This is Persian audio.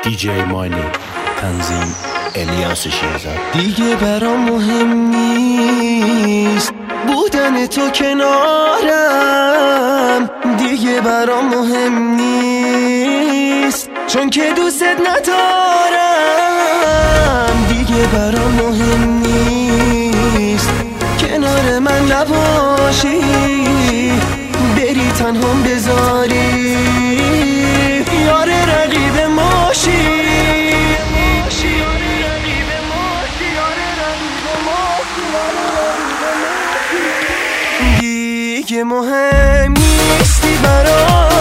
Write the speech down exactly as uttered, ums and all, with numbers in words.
دی جی ماینی، تنظیم الیاس شیرزاد. دیگه برام مهم نیست بودن تو کنارم، دیگه برام مهم نیست چون که دوست ندارم. دیگه برام مهم نیست کنار من نباشی، بری تنهام بذاری یار رقیب ماشی. دیگه مهم نیستی برام،